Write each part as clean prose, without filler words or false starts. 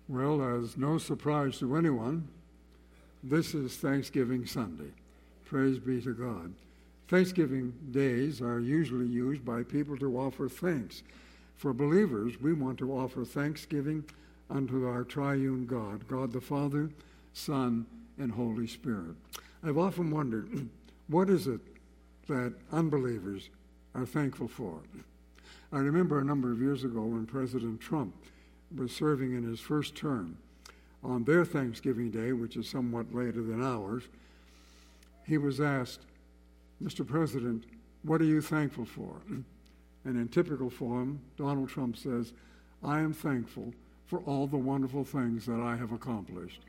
Well, as no surprise to anyone, this is Thanksgiving Sunday. Praise be to God. Thanksgiving days are usually used by people to offer thanks. For believers, we want to offer thanksgiving unto our triune God, God the Father, Son, and Holy Spirit. I've often wondered, what is it that unbelievers are thankful for? I remember a number of years ago when President Trump was serving in his first term. On their Thanksgiving Day, which is somewhat later than ours, he was asked, "Mr. President, what are you thankful for?" And in typical form, Donald Trump says, "I am thankful for all the wonderful things that I have accomplished."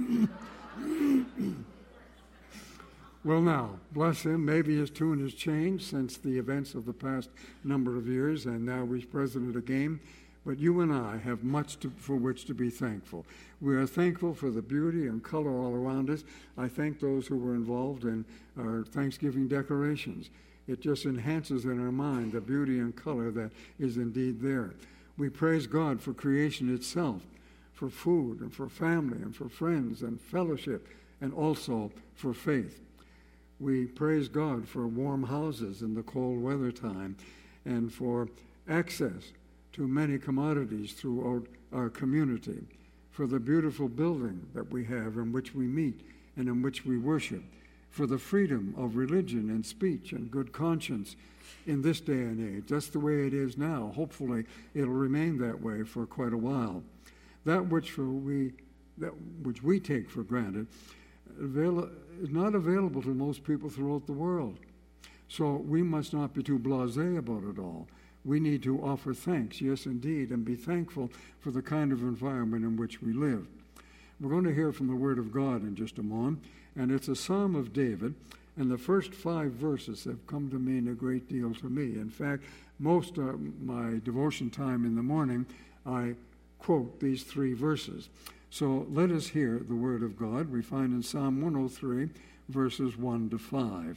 Well now, bless him, maybe his tune has changed since the events of the past number of years, and now he's president again. But you and I have much for which to be thankful. We are thankful for the beauty and color all around us. I thank those who were involved in our Thanksgiving decorations. It just enhances in our mind the beauty and color that is indeed there. We praise God for creation itself, for food and for family and for friends and fellowship, and also for faith. We praise God for warm houses in the cold weather time and for access to many commodities throughout our community, for the beautiful building that we have in which we meet and in which we worship, for the freedom of religion and speech and good conscience in this day and age. That's the way it is now. Hopefully, it'll remain that way for quite a while. That which we take for granted is not available to most people throughout the world. So we must not be too blasé about it all. We need to offer thanks, yes indeed, and be thankful for the kind of environment in which we live. We're going to hear from the Word of God in just a moment, and it's a Psalm of David, and the first 5 verses have come to mean a great deal to me. In fact, most of my devotion time in the morning, I quote these 3 verses. So let us hear the Word of God. We find in Psalm 103, verses 1 to 5.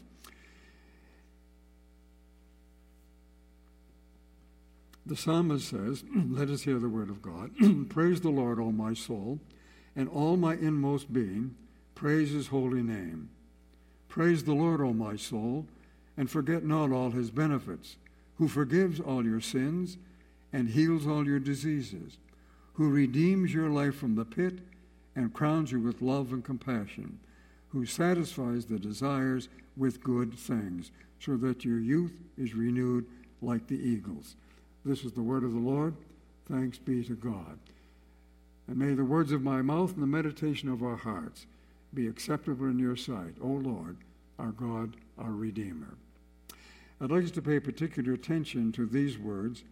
The psalmist says, let us hear the word of God. Praise the Lord, O my soul, and all my inmost being, praise his holy name. Praise the Lord, O my soul, and forget not all his benefits, who forgives all your sins and heals all your diseases, who redeems your life from the pit and crowns you with love and compassion, who satisfies the desires with good things, so that your youth is renewed like the eagles. This is the word of the Lord. Thanks be to God. And may the words of my mouth and the meditation of our hearts be acceptable in your sight, O Lord, our God, our Redeemer. I'd like us to pay particular attention to these words.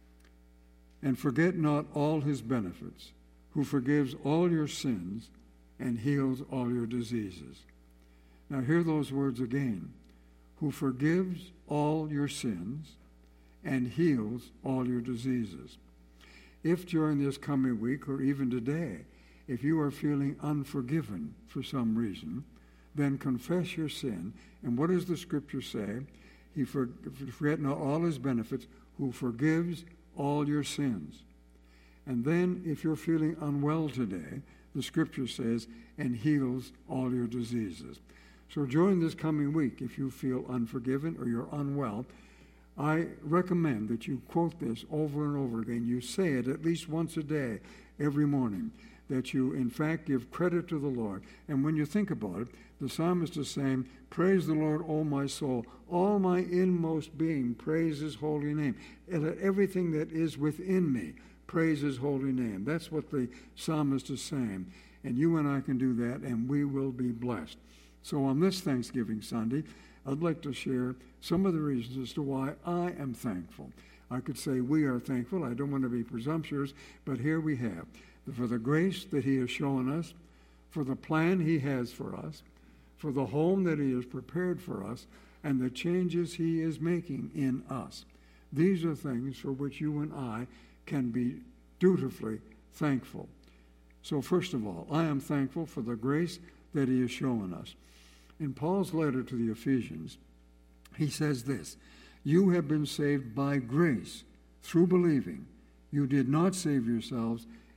And forget not all his benefits, who forgives all your sins and heals all your diseases. Now hear those words again. Who forgives all your sins and heals all your diseases. If during this coming week or even today, if you are feeling unforgiven for some reason, then confess your sin. And what does the scripture say? He forget not all his benefits, who forgives all your sins. And then if you're feeling unwell today, the scripture says, and heals all your diseases. So during this coming week, if you feel unforgiven or you're unwell, I recommend that you quote this over and over again. You say it at least once a day, every morning, that you, in fact, give credit to the Lord. And when you think about it, the psalmist is saying, praise the Lord, O my soul. All my inmost being, praise his holy name. And let everything that is within me praise his holy name. That's what the psalmist is saying. And you and I can do that, and we will be blessed. So on this Thanksgiving Sunday, I'd like to share some of the reasons as to why I am thankful. I could say we are thankful. I don't want to be presumptuous, but here we have. For the grace that he has shown us, for the plan he has for us, for the home that he has prepared for us, and the changes he is making in us. These are things for which you and I can be dutifully thankful. So first of all, I am thankful for the grace that he has shown us. In Paul's letter to the Ephesians, he says this, you have been saved by grace through believing. You did not save yourselves.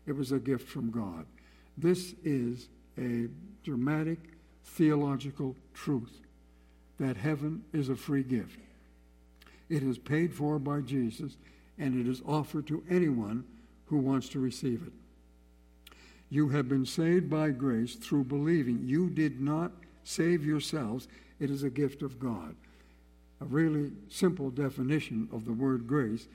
it was a gift from God. This is a dramatic theological truth, that heaven is a free gift. It is paid for by Jesus, and it is offered to anyone who wants to receive it. You have been saved by grace through believing. You did not save yourselves. It is a gift of God. A really simple definition of the word grace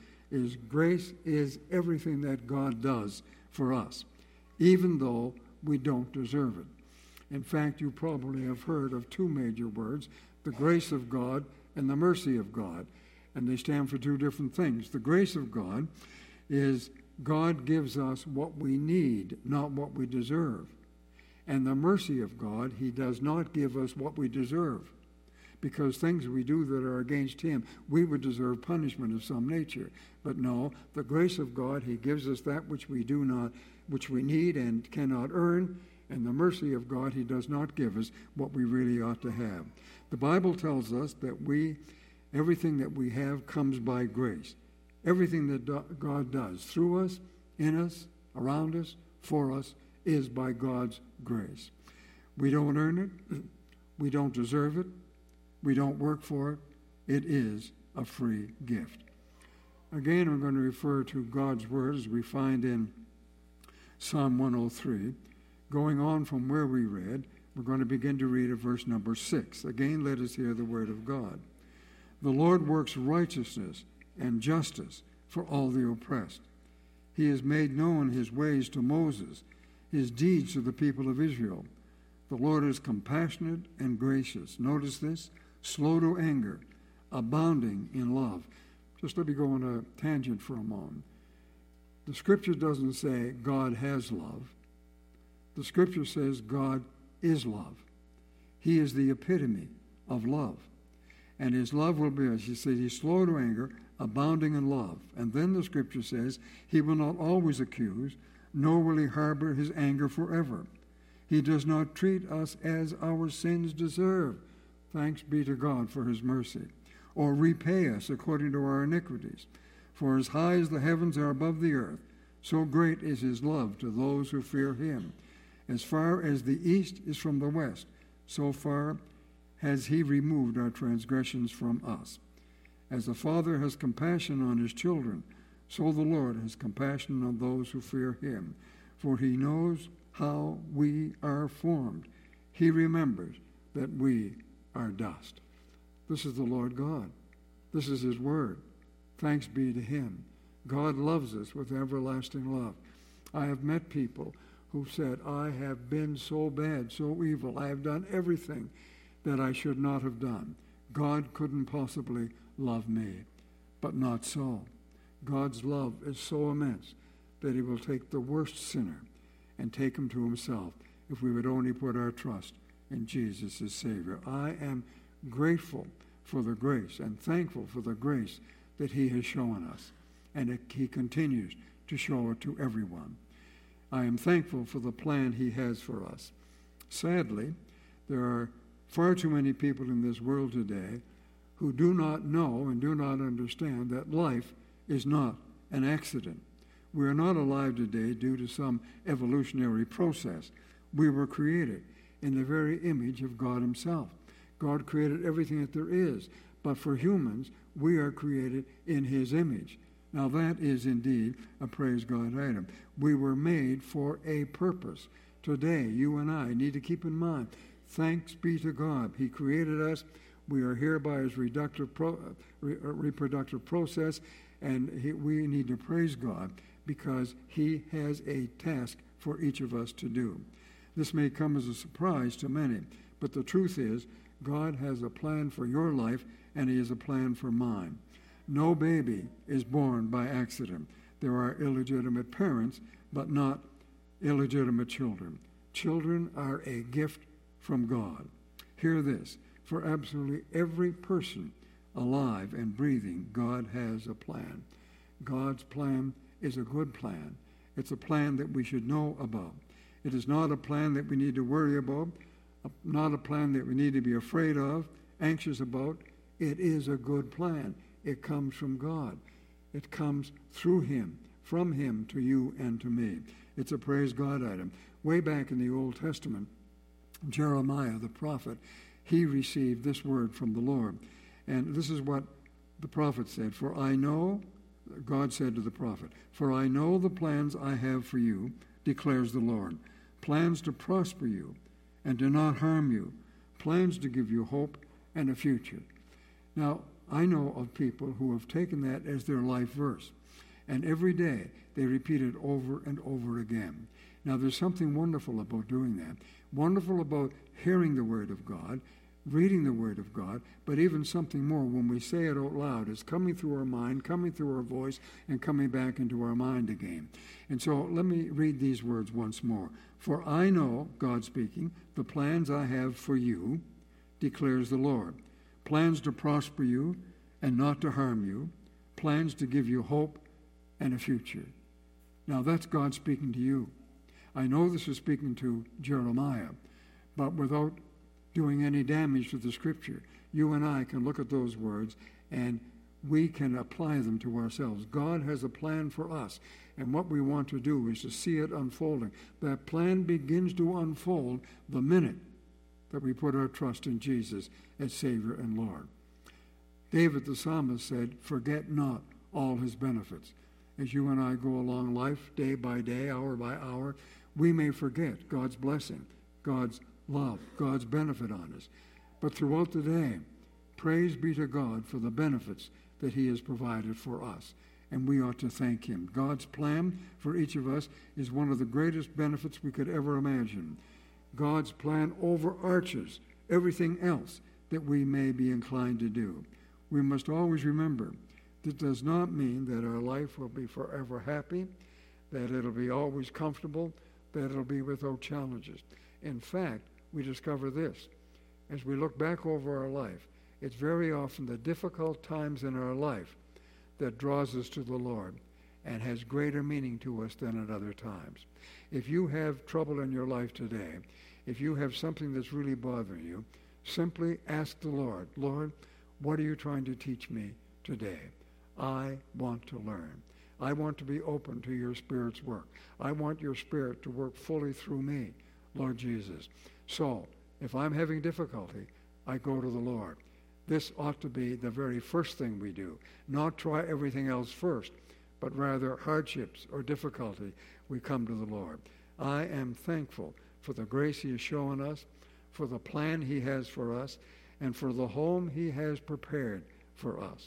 is everything that God does for us, even though we don't deserve it. In fact, you probably have heard of two major words, the grace of God and the mercy of God, and they stand for two different things. The grace of God is God gives us what we need, not what we deserve. And the mercy of God, he does not give us what we deserve, because things we do that are against him, we would deserve punishment of some nature. But no, the grace of God, he gives us that which we need and cannot earn, and the mercy of God, he does not give us what we really ought to have. The Bible tells us that everything that we have comes by grace. Everything that God does through us, in us, around us, for us, is by God's grace. We don't earn it. We don't deserve it. We don't work for it. It is a free gift. Again, I'm going to refer to God's word as we find in Psalm 103. Going on from where we read, we're going to begin to read at verse number 6. Again, let us hear the word of God. The Lord works righteousness and justice for all the oppressed. He has made known his ways to Moses, his deeds to the people of Israel. The Lord is compassionate and gracious. Notice this, slow to anger, abounding in love. Just let me go on a tangent for a moment. The scripture doesn't say God has love. The scripture says God is love. He is the epitome of love. And his love will be, as he said, he's slow to anger, abounding in love. And then the scripture says, he will not always accuse, nor will he harbor his anger forever. He does not treat us as our sins deserve. Thanks be to God for his mercy. Or repay us according to our iniquities. For as high as the heavens are above the earth, so great is his love to those who fear him. As far as the east is from the west, so far has he removed our transgressions from us. As the Father has compassion on his children, so the Lord has compassion on those who fear him. For he knows how we are formed. He remembers that we are dust. This is the Lord God. This is his word. Thanks be to him. God loves us with everlasting love. I have met people who said, I have been so bad, so evil. I have done everything that I should not have done. God couldn't possibly love me. But not so. God's love is so immense that he will take the worst sinner and take him to himself if we would only put our trust in Jesus as Savior. I am grateful for the grace and thankful for the grace that he has shown us, and he continues to show it to everyone. I am thankful for the plan he has for us. Sadly, there are far too many people in this world today who do not know and do not understand that life is not an accident. We are not alive today due to some evolutionary process. We were created in the very image of God himself. God created everything that there is, but for humans, we are created in his image. Now that is indeed a praise God item. We were made for a purpose. Today, you and I need to keep in mind, thanks be to God. He created us. We are here by his reproductive process, and we need to praise God because he has a task for each of us to do. This may come as a surprise to many, but the truth is God has a plan for your life, and he has a plan for mine. No baby is born by accident. There are illegitimate parents, but not illegitimate children. Children are a gift from God. Hear this. For absolutely every person alive and breathing, God has a plan. God's plan is a good plan. It's a plan that we should know about. It is not a plan that we need to worry about, not a plan that we need to be afraid of, anxious about. It is a good plan. It comes from God. It comes through him, from him to you and to me. It's a praise God item. Way back in the Old Testament, Jeremiah, the prophet, he received this word from the Lord. And this is what the prophet said. For I know, God said to the prophet, for I know the plans I have for you, declares the Lord. Plans to prosper you and to not harm you. Plans to give you hope and a future. Now, I know of people who have taken that as their life verse. And every day they repeat it over and over again. Now, there's something wonderful about doing that. Wonderful about hearing the Word of God, reading the Word of God, but even something more when we say it out loud. It's coming through our mind, coming through our voice, and coming back into our mind again. And so let me read these words once more. For I know, God speaking, the plans I have for you, declares the Lord. Plans to prosper you and not to harm you. Plans to give you hope and a future. Now that's God speaking to you. I know this is speaking to Jeremiah, but without doing any damage to the Scripture, you and I can look at those words and we can apply them to ourselves. God has a plan for us, and what we want to do is to see it unfolding. That plan begins to unfold the minute that we put our trust in Jesus as Savior and Lord. David the psalmist said, forget not all his benefits. As you and I go along life, day by day, hour by hour, we may forget God's blessing, God's love, God's benefit on us. But throughout the day, praise be to God for the benefits that he has provided for us. And we ought to thank him. God's plan for each of us is one of the greatest benefits we could ever imagine. God's plan overarches everything else that we may be inclined to do. We must always remember that does not mean that our life will be forever happy, that it'll be always comfortable, that it'll be without challenges. In fact, we discover this. As we look back over our life, it's very often the difficult times in our life that draws us to the Lord and has greater meaning to us than at other times. If you have trouble in your life today, if you have something that's really bothering you, simply ask the Lord, Lord, what are you trying to teach me today? I want to learn. I want to be open to your Spirit's work. I want your Spirit to work fully through me, Lord Jesus. So, if I'm having difficulty, I go to the Lord. This ought to be the very first thing we do. Not try everything else first, but rather hardships or difficulty, we come to the Lord. I am thankful for the grace he has shown us, for the plan he has for us, and for the home he has prepared for us.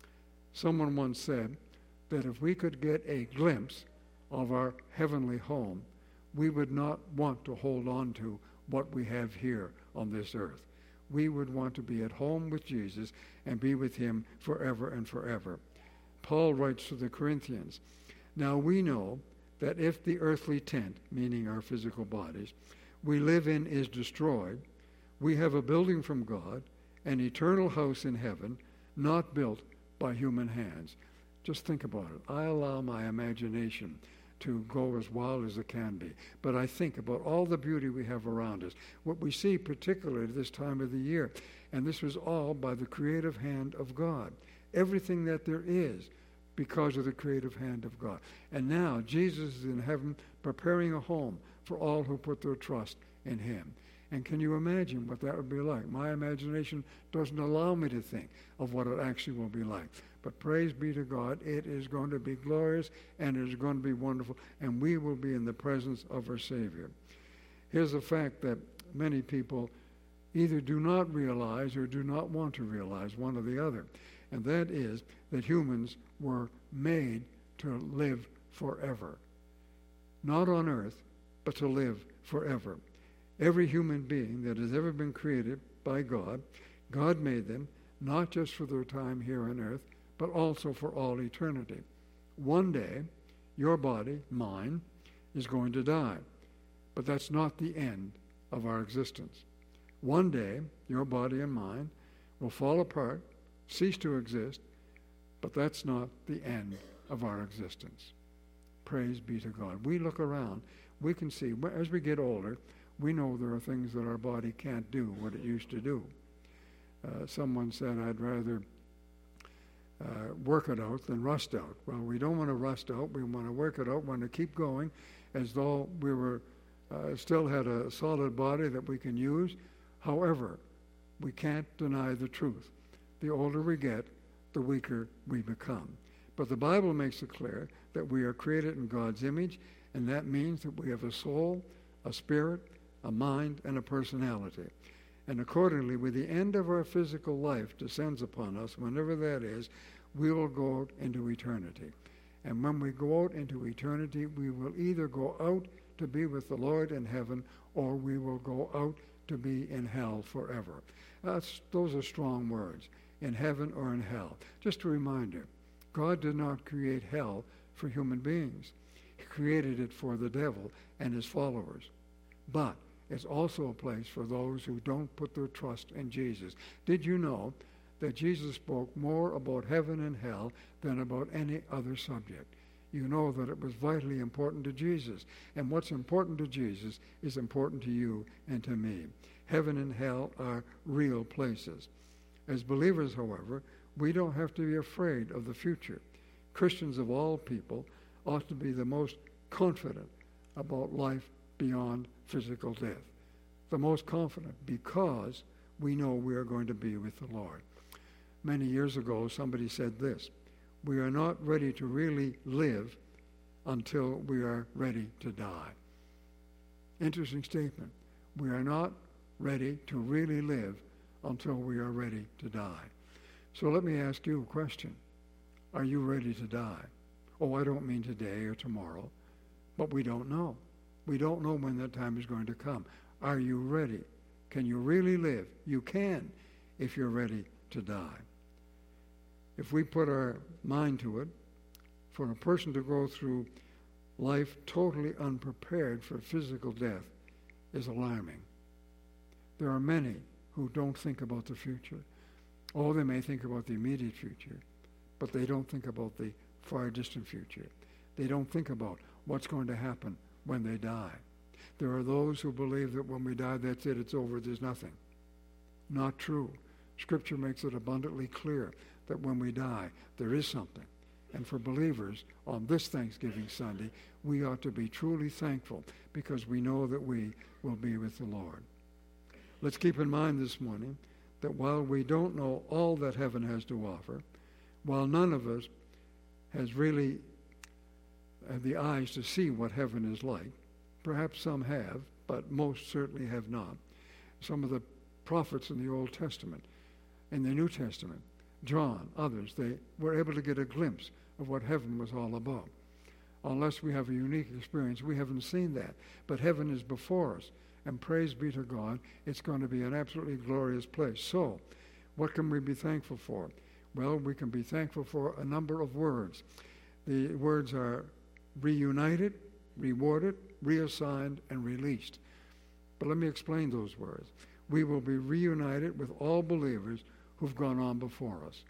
Someone once said that if we could get a glimpse of our heavenly home, we would not want to hold on to what we have here on this earth. We would want to be at home with Jesus and be with him forever and forever. Paul writes to the Corinthians, now we know that if the earthly tent, meaning our physical bodies, we live in is destroyed, we have a building from God, an eternal house in heaven, not built by human hands. Just think about it. I allow my imagination to go as wild as it can be. But I think about all the beauty we have around us, what we see particularly this time of the year. And this was all by the creative hand of God. Everything that there is because of the creative hand of God. And now Jesus is in heaven preparing a home for all who put their trust in him. And can you imagine what that would be like? My imagination doesn't allow me to think of what it actually will be like. But praise be to God, it is going to be glorious and it is going to be wonderful, and we will be in the presence of our Savior. Here's a fact that many people either do not realize or do not want to realize, one or the other, and that is that humans were made to live forever. Not on earth, but to live forever. Every human being that has ever been created by God, God made them not just for their time here on earth, but also for all eternity. One day, your body, mine, is going to die. But that's not the end of our existence. One day, your body and mine will fall apart, cease to exist, but that's not the end of our existence. Praise be to God. We look around, we can see, as we get older, we know there are things that our body can't do what it used to do. Someone said, I'd rather work it out than rust out. Well, we don't want to rust out. We want to work it out. We want to keep going. as though we were still had a solid body that we can use. However, we can't deny the truth. The older we get, the weaker we become. But the Bible makes it clear that we are created in God's image, and that means that we have a soul, a spirit, a mind, and a personality. And accordingly, with the end of our physical life descends upon us, whenever that is, we will go out into eternity. And when we go out into eternity, we will either go out to be with the Lord in heaven, or we will go out to be in hell forever. Those are strong words, in heaven or in hell. Just a reminder, God did not create hell for human beings. He created it for the devil and his followers. But it's also a place for those who don't put their trust in Jesus. Did you know that Jesus spoke more about heaven and hell than about any other subject? You know that it was vitally important to Jesus. And what's important to Jesus is important to you and to me. Heaven and hell are real places. As believers, however, we don't have to be afraid of the future. Christians of all people ought to be the most confident about life beyond physical death. The most confident because we know we are going to be with the Lord. Many years ago, somebody said this: we are not ready to really live until we are ready to die. Interesting statement. We are not ready to really live until we are ready to die. So let me ask you a question. Are you ready to die? Oh, I don't mean today or tomorrow, but we don't know. We don't know when that time is going to come. Are you ready? Can you really live? You can if you're ready to die. If we put our mind to it, for a person to go through life totally unprepared for physical death is alarming. There are many who don't think about the future. Oh, they may think about the immediate future, but they don't think about the far distant future. They don't think about what's going to happen when they die. There are those who believe that when we die, that's it, it's over, there's nothing. Not true. Scripture makes it abundantly clear that when we die, there is something. And for believers, on this Thanksgiving Sunday, we ought to be truly thankful because we know that we will be with the Lord. Let's keep in mind this morning that while we don't know all that heaven has to offer, while none of us has really had the eyes to see what heaven is like, perhaps some have, but most certainly have not. Some of the prophets in the Old Testament, in the New Testament, John, others, they were able to get a glimpse of what heaven was all about. Unless we have a unique experience, we haven't seen that. But heaven is before us, and praise be to God, it's going to be an absolutely glorious place. So, what can we be thankful for? Well, we can be thankful for a number of words. The words are reunited, rewarded, reassigned, and released. But let me explain those words. We will be reunited with all believers who've gone on before us.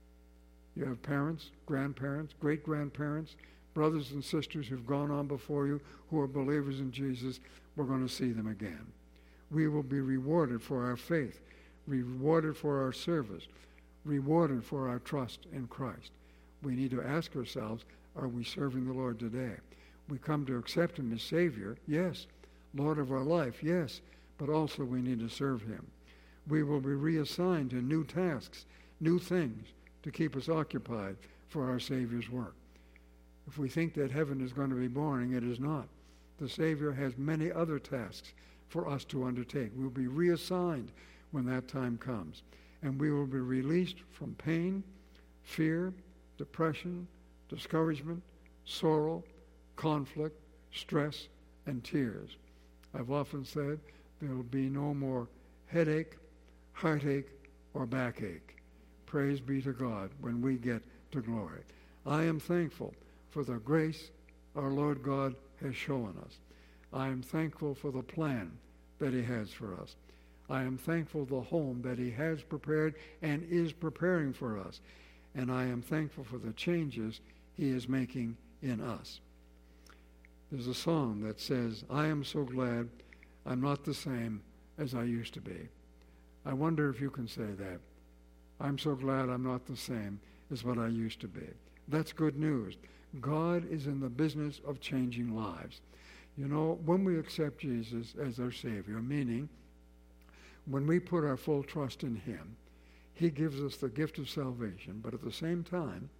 You have parents, grandparents, great-grandparents, brothers and sisters who've gone on before you who are believers in Jesus. We're going to see them again. We will be rewarded for our faith, rewarded for our service, rewarded for our trust in Christ. We need to ask ourselves, are we serving the Lord today? We come to accept him as Savior, yes. Lord of our life, yes. But also we need to serve him. We will be reassigned to new tasks, new things to keep us occupied for our Savior's work. If we think that heaven is going to be boring, it is not. The Savior has many other tasks for us to undertake. We'll be reassigned when that time comes. And we will be released from pain, fear, depression, discouragement, sorrow, conflict, stress, and tears. I've often said there will be no more headache, heartache, or backache. Praise be to God when we get to glory. I am thankful for the grace our Lord God has shown us. I am thankful for the plan that he has for us. I am thankful for the home that he has prepared and is preparing for us. And I am thankful for the changes he is making in us. There's a song that says, I am so glad I'm not the same as I used to be. I wonder if you can say that. I'm so glad I'm not the same as what I used to be. That's good news. God is in the business of changing lives. You know, when we accept Jesus as our Savior, meaning when we put our full trust in him, he gives us the gift of salvation, but at the same time,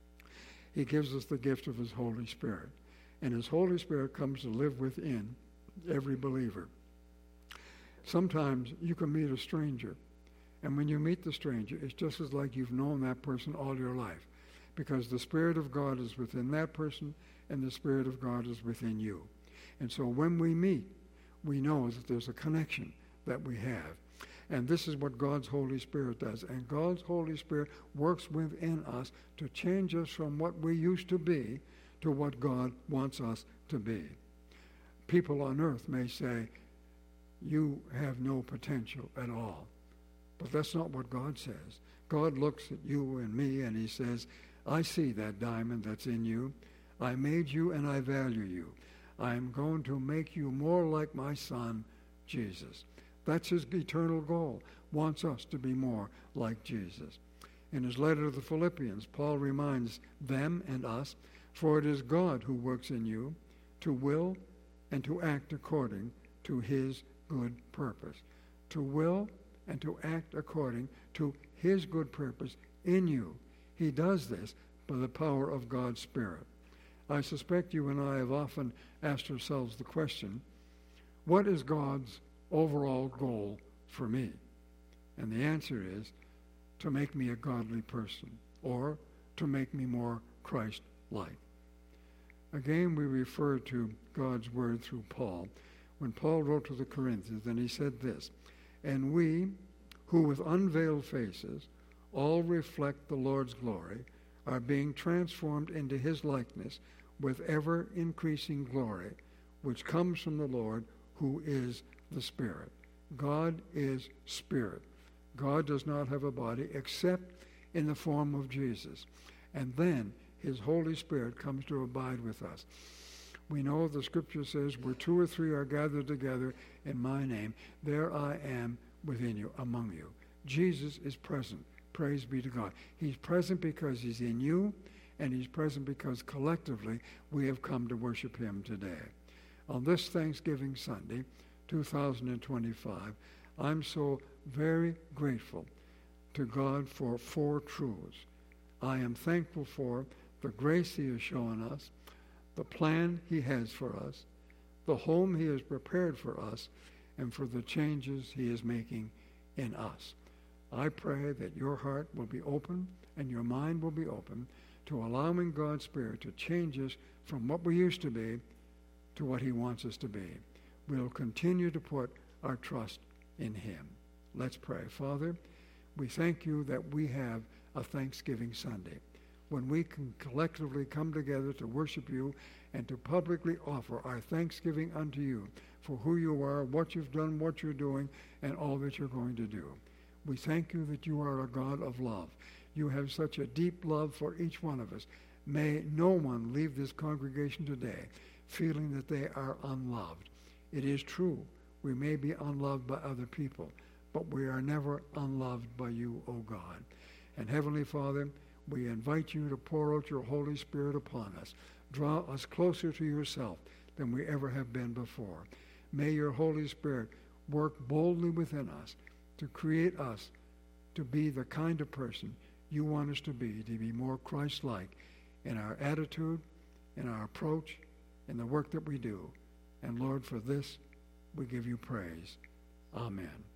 he gives us the gift of his Holy Spirit. And his Holy Spirit comes to live within every believer. Sometimes you can meet a stranger, and when you meet the stranger, it's just as like you've known that person all your life, because the Spirit of God is within that person, and the Spirit of God is within you. And so when we meet, we know that there's a connection that we have. And this is what God's Holy Spirit does. And God's Holy Spirit works within us to change us from what we used to be to what God wants us to be. People on earth may say, you have no potential at all. But that's not what God says. God looks at you and me and he says, I see that diamond that's in you. I made you and I value you. I am going to make you more like my Son, Jesus. That's his eternal goal, wants us to be more like Jesus. In his letter to the Philippians, Paul reminds them and us, for it is God who works in you to will and to act according to his good purpose. To will and to act according to his good purpose in you. He does this by the power of God's Spirit. I suspect you and I have often asked ourselves the question, what is God's overall goal for me? And the answer is to make me a godly person, or to make me more Christ-like. Again, we refer to God's word through Paul. When Paul wrote to the Corinthians, and he said this, and we, who with unveiled faces all reflect the Lord's glory, are being transformed into his likeness with ever-increasing glory, which comes from the Lord, who is the Spirit. God is Spirit. God does not have a body except in the form of Jesus. And then his Holy Spirit comes to abide with us. We know the Scripture says, where two or three are gathered together in my name, there I am within you, among you. Jesus is present. Praise be to God. He's present because he's in you, and he's present because collectively we have come to worship him today. On this Thanksgiving Sunday, 2025, I'm so very grateful to God for four truths. I am thankful for the grace he has shown us, the plan he has for us, the home he has prepared for us, and for the changes he is making in us. I pray that your heart will be open and your mind will be open to allowing God's Spirit to change us from what we used to be to what he wants us to be. We'll continue to put our trust in him. Let's pray. Father, we thank you that we have a Thanksgiving Sunday, when we can collectively come together to worship you and to publicly offer our thanksgiving unto you for who you are, what you've done, what you're doing, and all that you're going to do. We thank you that you are a God of love. You have such a deep love for each one of us. May no one leave this congregation today feeling that they are unloved. It is true, we may be unloved by other people, but we are never unloved by you, O God. And Heavenly Father, we invite you to pour out your Holy Spirit upon us. Draw us closer to yourself than we ever have been before. May your Holy Spirit work boldly within us to create us to be the kind of person you want us to be more Christ-like in our attitude, in our approach, in the work that we do. And Lord, for this, we give you praise. Amen.